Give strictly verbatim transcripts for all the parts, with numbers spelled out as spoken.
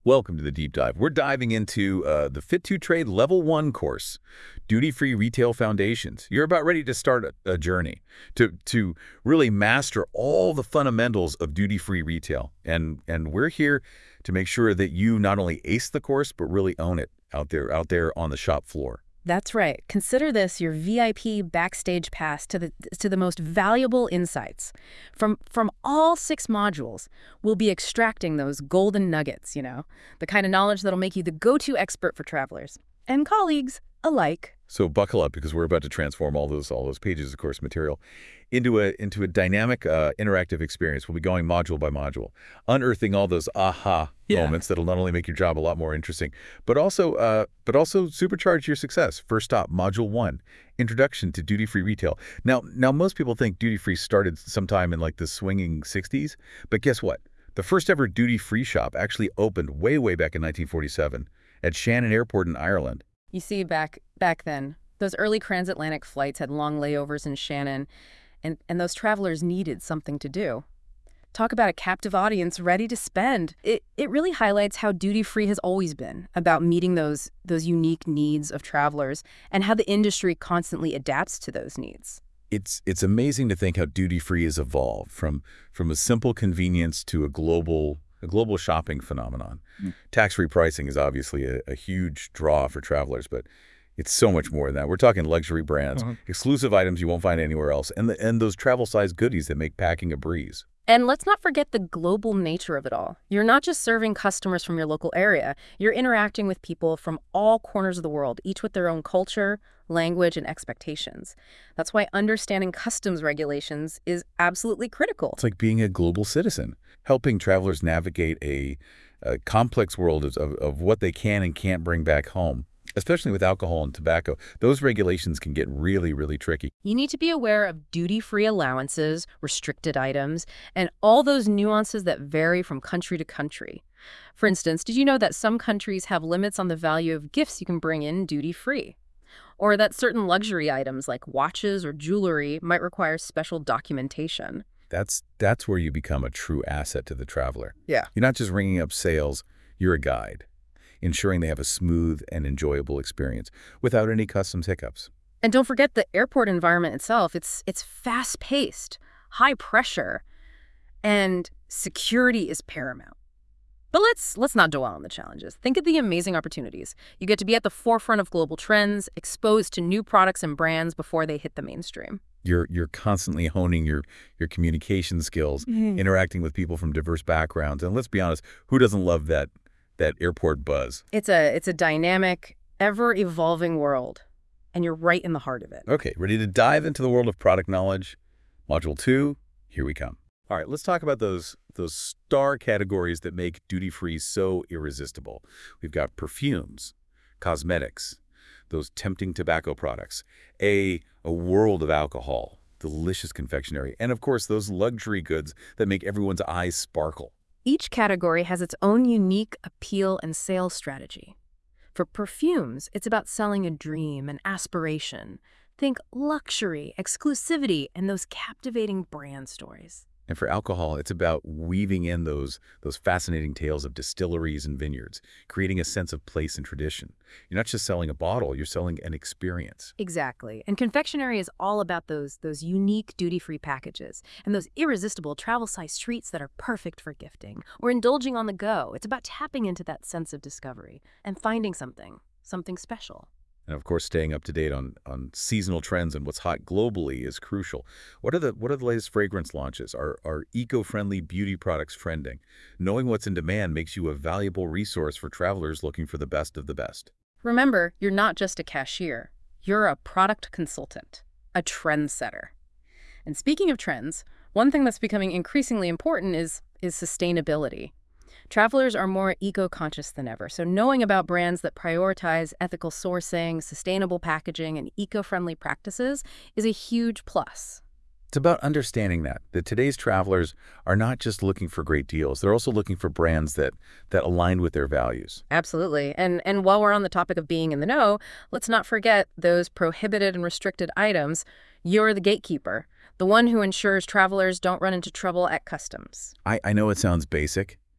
Welcome to the Deep Dive. We're diving into uh, the Fit to Trade Level one course, Duty-Free Retail Foundations. You're about ready to start a, a journey to, to really master all the fundamentals of duty-free retail. And, and we're here to make sure that you not only ace the course, but really own it out there, out there on the shop floor. That's right. Consider this your V I P backstage pass to the to the most valuable insights. From from all six modules, we'll be extracting those golden nuggets, you know, the kind of knowledge that'll make you the go-to expert for travelers and colleagues alike. So buckle up, because we're about to transform all those all those pages of course material into a into a dynamic, uh, interactive experience. We'll be going module by module, unearthing all those aha Yeah. moments that'll not only make your job a lot more interesting, but also uh, but also supercharge your success. First stop, module one, introduction to duty-free retail. Now, now most people think duty-free started sometime in like the swinging sixties, but guess what? The first ever duty-free shop actually opened way, way back in nineteen forty-seven at Shannon Airport in Ireland. You see, back back then, those early transatlantic flights had long layovers in Shannon, and, and those travelers needed something to do. Talk about a captive audience ready to spend. It, it really highlights how duty-free has always been about meeting those, those unique needs of travelers and how the industry constantly adapts to those needs. It's it's amazing to think how duty-free has evolved from from a simple convenience to a global a global shopping phenomenon. Mm. Tax-free pricing is obviously a, a huge draw for travelers, but it's so much more than that. We're talking luxury brands, Mm-hmm. exclusive items you won't find anywhere else, and the, and those travel-sized goodies that make packing a breeze. And let's not forget the global nature of it all. You're not just serving customers from your local area. You're interacting with people from all corners of the world, each with their own culture, language, and expectations. That's why understanding customs regulations is absolutely critical. It's like being a global citizen, helping travelers navigate a, a complex world of, of, of what they can and can't bring back home. Especially with alcohol and tobacco, those regulations can get really, really tricky. You need to be aware of duty-free allowances, restricted items, and all those nuances that vary from country to country. For instance, did you know that some countries have limits on the value of gifts you can bring in duty-free? Or that certain luxury items like watches or jewelry might require special documentation? That's, that's where you become a true asset to the traveler. Yeah. You're not just ringing up sales, you're a guide, ensuring they have a smooth and enjoyable experience without any customs hiccups. And don't forget the airport environment itself. It's it's fast-paced, high pressure, and security is paramount. But let's let's not dwell on the challenges. Think of the amazing opportunities. You get to be at the forefront of global trends, exposed to new products and brands before they hit the mainstream. You're you're constantly honing your your communication skills, Mm-hmm. interacting with people from diverse backgrounds, and let's be honest, who doesn't love that that airport buzz? It's a it's a dynamic, ever-evolving world, and you're right in the heart of it. Okay, ready to dive into the world of product knowledge? Module two, here we come. All right, let's talk about those those star categories that make duty-free so irresistible. We've got perfumes, cosmetics, those tempting tobacco products, a, a world of alcohol, delicious confectionery, and of course those luxury goods that make everyone's eyes sparkle. Each category has its own unique appeal and sales strategy. For perfumes, it's about selling a dream, an aspiration. Think luxury, exclusivity, and those captivating brand stories. And for alcohol, it's about weaving in those, those fascinating tales of distilleries and vineyards, creating a sense of place and tradition. You're not just selling a bottle, you're selling an experience. Exactly. And confectionery is all about those, those unique duty-free packages and those irresistible travel-sized treats that are perfect for gifting or indulging on the go. It's about tapping into that sense of discovery and finding something, something special. And of course, staying up to date on, on seasonal trends and what's hot globally is crucial. What are the what are the latest fragrance launches? Are, are eco-friendly beauty products trending? Knowing what's in demand makes you a valuable resource for travelers looking for the best of the best. Remember, you're not just a cashier. You're a product consultant, a trendsetter. And speaking of trends, one thing that's becoming increasingly important is, is sustainability. Travelers are more eco-conscious than ever, so knowing about brands that prioritize ethical sourcing, sustainable packaging, and eco-friendly practices is a huge plus. It's about understanding that, that today's travelers are not just looking for great deals, they're also looking for brands that, that align with their values. Absolutely. And, and while we're on the topic of being in the know, let's not forget those prohibited and restricted items. You're the gatekeeper, the one who ensures travelers don't run into trouble at customs. I, I know it sounds basic,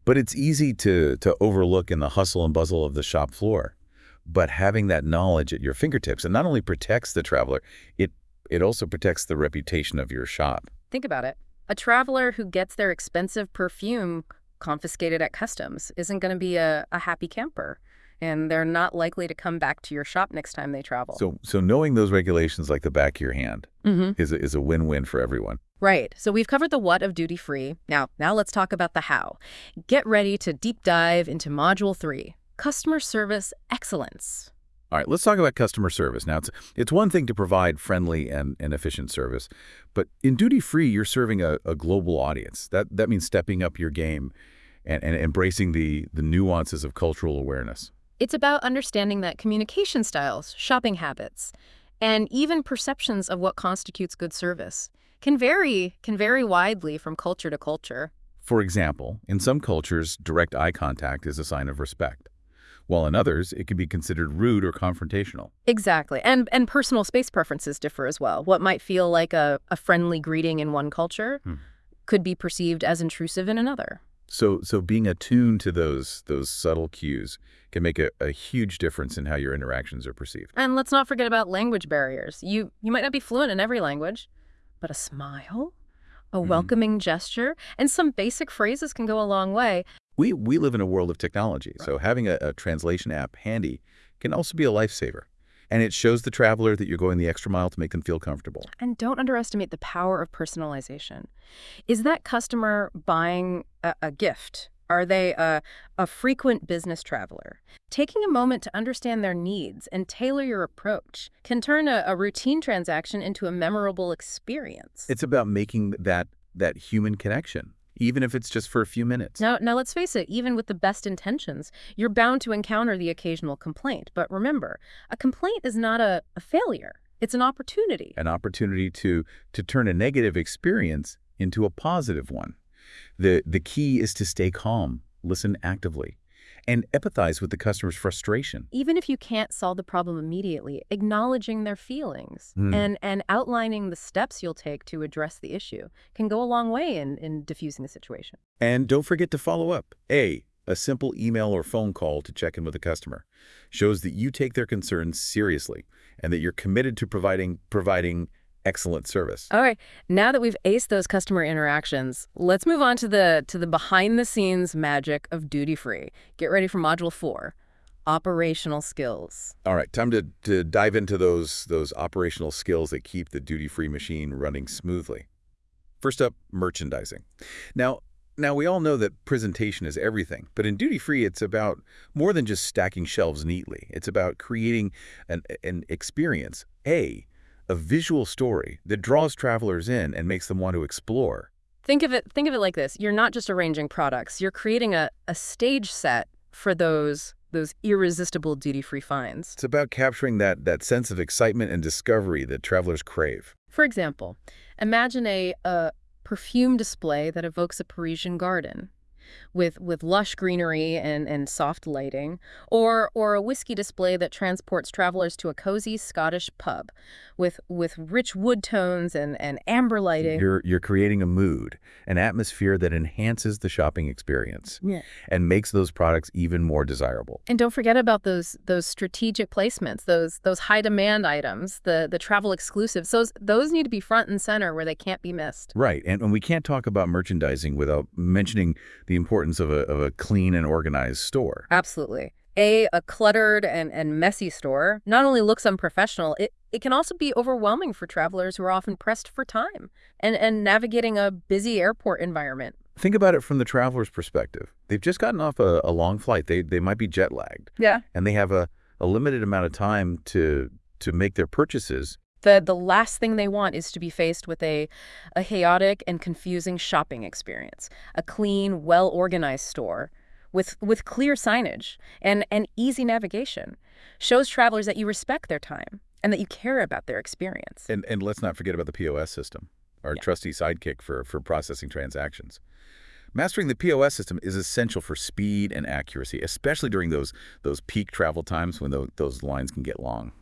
But it's easy to, to overlook in the hustle and bustle of the shop floor. But having that knowledge at your fingertips, and not only protects the traveler, it, it also protects the reputation of your shop. Think about it. A traveler who gets their expensive perfume confiscated at customs isn't going to be a, a happy camper. And they're not likely to come back to your shop next time they travel. So so knowing those regulations like the back of your hand mm-hmm. is a, is a win-win for everyone. Right. So we've covered the what of duty-free. Now, now let's talk about the how. Get ready to deep dive into Module three, Customer Service Excellence. All right, let's talk about customer service. Now, it's, it's one thing to provide friendly and, and efficient service, but in duty-free, you're serving a, a global audience. That, that means stepping up your game and, and embracing the, the nuances of cultural awareness. It's about understanding that communication styles, shopping habits, and even perceptions of what constitutes good service can vary, can vary widely from culture to culture. For example, in some cultures, direct eye contact is a sign of respect, while in others, it can be considered rude or confrontational. Exactly. And, and personal space preferences differ as well. What might feel like a, a friendly greeting in one culture hmm. could be perceived as intrusive in another. So, so being attuned to those those subtle cues can make a, a huge difference in how your interactions are perceived. And let's not forget about language barriers. You you might not be fluent in every language, but a smile, a mm-hmm. welcoming gesture, and some basic phrases can go a long way. We we live in a world of technology, right. So having a, a translation app handy can also be a lifesaver. And it shows the traveler that you're going the extra mile to make them feel comfortable. And don't underestimate the power of personalization. Is that customer buying a, a gift? Are they a, a frequent business traveler? Taking a moment to understand their needs and tailor your approach can turn a, a routine transaction into a memorable experience. It's about making that, that human connection, even if it's just for a few minutes. Now, now, let's face it, even with the best intentions, you're bound to encounter the occasional complaint. But remember, a complaint is not a, a failure. It's an opportunity. An opportunity to, to turn a negative experience into a positive one. The, the key is to stay calm, listen actively, and empathize with the customer's frustration. Even if you can't solve the problem immediately, acknowledging their feelings mm. and, and outlining the steps you'll take to address the issue can go a long way in, in diffusing the situation. And don't forget to follow up. A, a simple email or phone call to check in with the customer shows that you take their concerns seriously and that you're committed to providing providing excellent service. All right. Now that we've aced those customer interactions, let's move on to the to the behind-the-scenes magic of duty-free. Get ready for Module four, Operational Skills. All right. Time to, to dive into those, those operational skills that keep the duty-free machine running smoothly. First up, merchandising. Now, now, we all know that presentation is everything, but in duty-free, it's about more than just stacking shelves neatly. It's about creating an, an experience, A, a visual story that draws travelers in and makes them want to explore. Think of it, think of it like this. You're not just arranging products. You're creating a, a stage set for those, those irresistible duty-free finds. It's about capturing that, that sense of excitement and discovery that travelers crave. For example, imagine a, a perfume display that evokes a Parisian garden with with lush greenery and, and soft lighting, or or a whiskey display that transports travelers to a cozy Scottish pub with with rich wood tones and, and amber lighting. You're, you're creating a mood, an atmosphere that enhances the shopping experience yeah. and makes those products even more desirable. And don't forget about those those strategic placements, those those high demand items, the the travel exclusives. Those those need to be front and center where they can't be missed. Right, and, and we can't talk about merchandising without mentioning the importance of a, of a clean and organized store. Absolutely. A, a cluttered and, and messy store not only looks unprofessional, it, it can also be overwhelming for travelers who are often pressed for time and, and navigating a busy airport environment. Think about it from the traveler's perspective. They've just gotten off a, a long flight. They, they might be jet lagged. Yeah. And they have a, a limited amount of time to, to make their purchases. The, the last thing they want is to be faced with a, a chaotic and confusing shopping experience. A clean, well-organized store with, with clear signage and, and easy navigation shows travelers that you respect their time and that you care about their experience. And, and let's not forget about the P O S system, our yeah. trusty sidekick for, for processing transactions. Mastering the P O S system is essential for speed and accuracy, especially during those, those peak travel times when those, those lines can get long.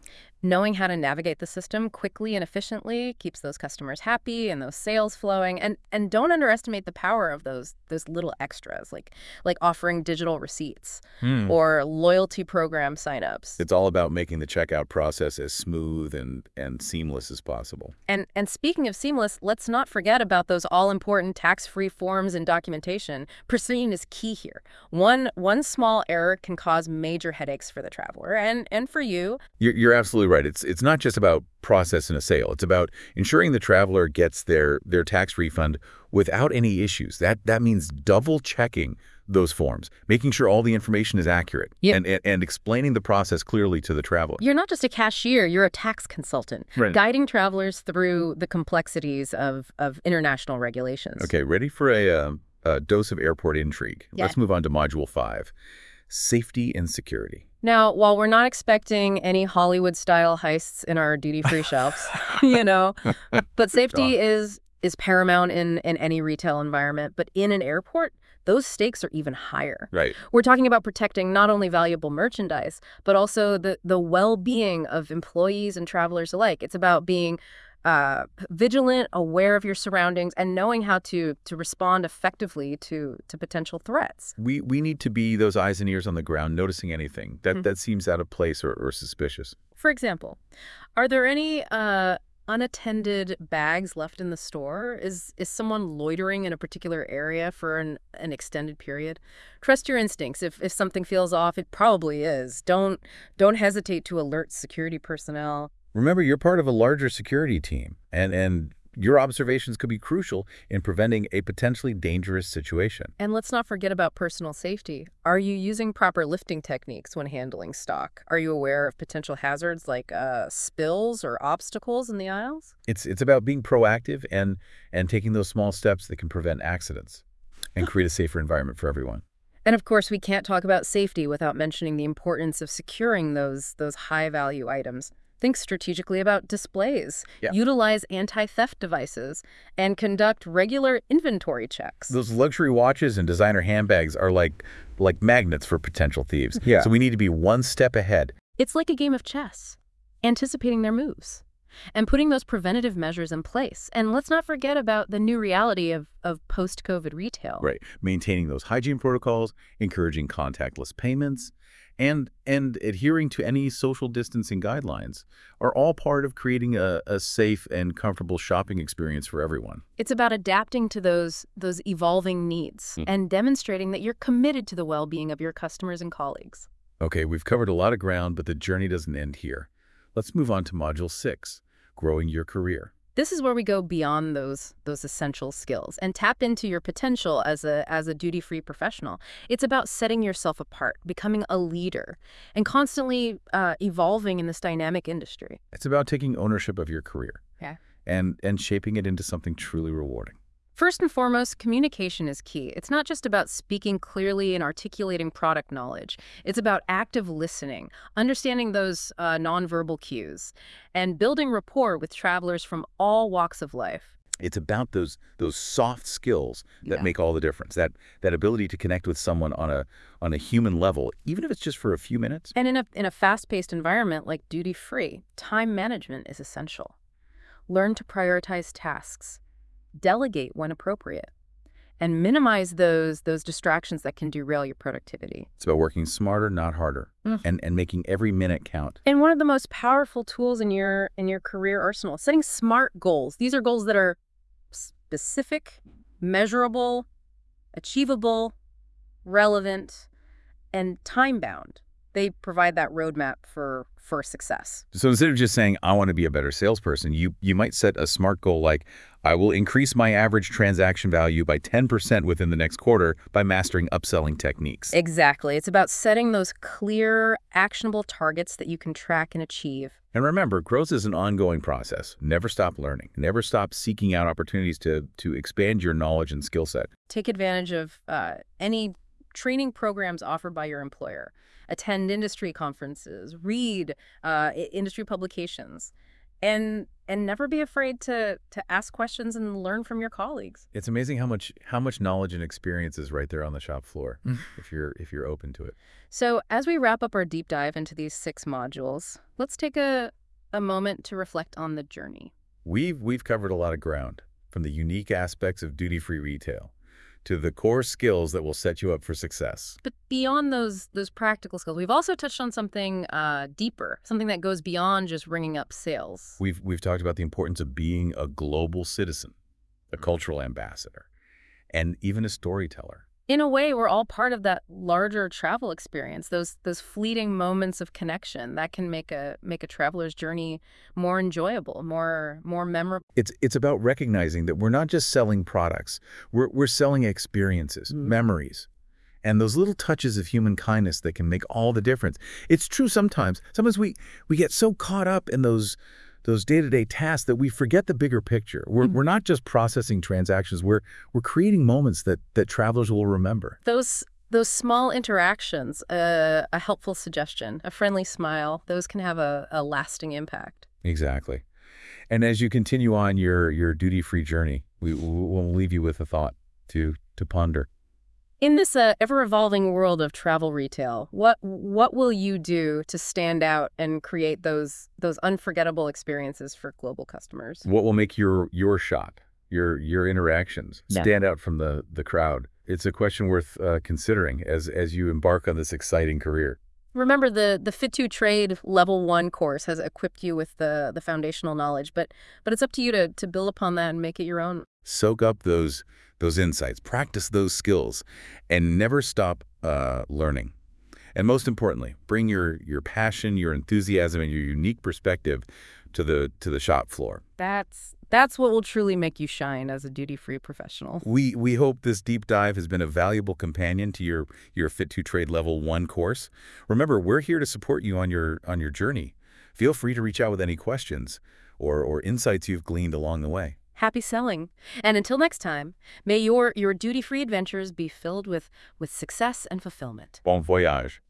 Knowing how to navigate the system quickly and efficiently keeps those customers happy and those sales flowing. And and don't underestimate the power of those those little extras, like like offering digital receipts Hmm. or loyalty program signups. It's all about making the checkout process as smooth and, and seamless as possible. And and speaking of seamless, let's not forget about those all-important tax-free forms and documentation. Precision is key here. One one small error can cause major headaches for the traveler and and for you. You're, you're absolutely right. It's it's not just about processing a sale. It's about ensuring the traveler gets their their tax refund without any issues. That that means double checking those forms, making sure all the information is accurate, Yep. and, and and explaining the process clearly to the traveler. You're not just a cashier, you're a tax consultant, Right. guiding travelers through the complexities of, of international regulations. Okay, ready for a, uh, a dose of airport intrigue? Yeah. Let's move on to Module five, Safety and Security. Now, while we're not expecting any Hollywood-style heists in our duty-free shelves, you know, but safety is is paramount in, in any retail environment. But in an airport, those stakes are even higher. Right. We're talking about protecting not only valuable merchandise, but also the, the well-being of employees and travelers alike. It's about being uh, vigilant, aware of your surroundings, and knowing how to to respond effectively to to potential threats. We we need to be those eyes and ears on the ground, noticing anything that, Mhm. that seems out of place or, or suspicious. For example, are there any uh, unattended bags left in the store? Is is someone loitering in a particular area for an, an extended period? Trust your instincts. If if something feels off, it probably is. Don't don't hesitate to alert security personnel. Remember, you're part of a larger security team, and, and your observations could be crucial in preventing a potentially dangerous situation. And let's not forget about personal safety. Are you using proper lifting techniques when handling stock? Are you aware of potential hazards like uh, spills or obstacles in the aisles? It's it's about being proactive and and taking those small steps that can prevent accidents and create a safer environment for everyone. And of course, we can't talk about safety without mentioning the importance of securing those those high-value items. Think strategically about displays, Yeah. utilize anti-theft devices, and conduct regular inventory checks. Those luxury watches and designer handbags are like like magnets for potential thieves. Yeah. So we need to be one step ahead. It's like a game of chess, anticipating their moves and putting those preventative measures in place. And let's not forget about the new reality of, of post-COVID retail. Right. Maintaining those hygiene protocols, encouraging contactless payments, and and adhering to any social distancing guidelines are all part of creating a, a safe and comfortable shopping experience for everyone. It's about adapting to those those evolving needs Mm. and demonstrating that you're committed to the well-being of your customers and colleagues. Okay, we've covered a lot of ground, but the journey doesn't end here. Let's move on to Module six, Growing Your Career. This is where we go beyond those those essential skills and tap into your potential as a as a duty-free professional. It's about setting yourself apart, becoming a leader, and constantly uh, evolving in this dynamic industry. It's about taking ownership of your career Yeah. and, and shaping it into something truly rewarding. First and foremost, communication is key. It's not just about speaking clearly and articulating product knowledge. It's about active listening, understanding those uh, nonverbal cues, and building rapport with travelers from all walks of life. It's about those those soft skills that Yeah. make all the difference. That that ability to connect with someone on a on a human level, even if it's just for a few minutes. And in a, in a fast-paced environment like duty-free, time management is essential. Learn to prioritize tasks, delegate when appropriate, and minimize those those distractions that can derail your productivity. It's about working smarter, not harder, Mm. and and making every minute count. And one of the most powerful tools in your in your career arsenal, setting SMART goals. These are goals that are specific, measurable, achievable, relevant, and time-bound. They provide that roadmap for for success. So instead of just saying, I want to be a better salesperson, you you might set a SMART goal like, I will increase my average transaction value by ten percent within the next quarter by mastering upselling techniques. Exactly. It's about setting those clear, actionable targets that you can track and achieve. And remember, growth is an ongoing process. Never stop learning. Never stop seeking out opportunities to, to expand your knowledge and skill set. Take advantage of uh, any training programs offered by your employer. Attend industry conferences, read uh, i- industry publications, and and never be afraid to to ask questions and learn from your colleagues. It's amazing how much how much knowledge and experience is right there on the shop floor if you're if you're open to it. So as we wrap up our deep dive into these six modules, let's take a a moment to reflect on the journey. We've, we've covered a lot of ground, from the unique aspects of duty-free retail to the core skills that will set you up for success. But beyond those those practical skills, we've also touched on something uh, deeper, something that goes beyond just ringing up sales. We've, we've talked about the importance of being a global citizen, a cultural ambassador, and even a storyteller. In a way, we're all part of that larger travel experience, those those fleeting moments of connection that can make a make a traveler's journey more enjoyable, more more memorable. It's, it's about recognizing that we're not just selling products, we're, we're selling experiences, Mm. memories, and those little touches of human kindness that can make all the difference. It's true sometimes. Sometimes we, we get so caught up in those those day-to-day tasks that we forget the bigger picture. We're, Mhm. we're not just processing transactions, we're, we're creating moments that, that travelers will remember. Those those small interactions, uh, a helpful suggestion, a friendly smile, those can have a, a lasting impact. Exactly. And as you continue on your, your duty-free journey, we, we'll leave you with a thought to, to ponder. In this uh, ever-evolving world of travel retail, what what will you do to stand out and create those those unforgettable experiences for global customers? What will make your, your shop, your, your interactions Yeah. stand out from the, the crowd? It's a question worth uh, considering as, as you embark on this exciting career. Remember, the the Fit to Trade Level One course has equipped you with the the foundational knowledge, but but it's up to you to to build upon that and make it your own. Soak up those those insights, practice those skills, and never stop uh, learning. And most importantly, bring your your passion, your enthusiasm, and your unique perspective to the to the shop floor. That's that's what will truly make you shine as a duty-free professional. We we hope this deep dive has been a valuable companion to your your Fit to Trade Level One course. Remember, we're here to support you on your on your journey. Feel free to reach out with any questions or or insights you've gleaned along the way. Happy selling. And until next time, may your your duty-free adventures be filled with with success and fulfillment. Bon voyage.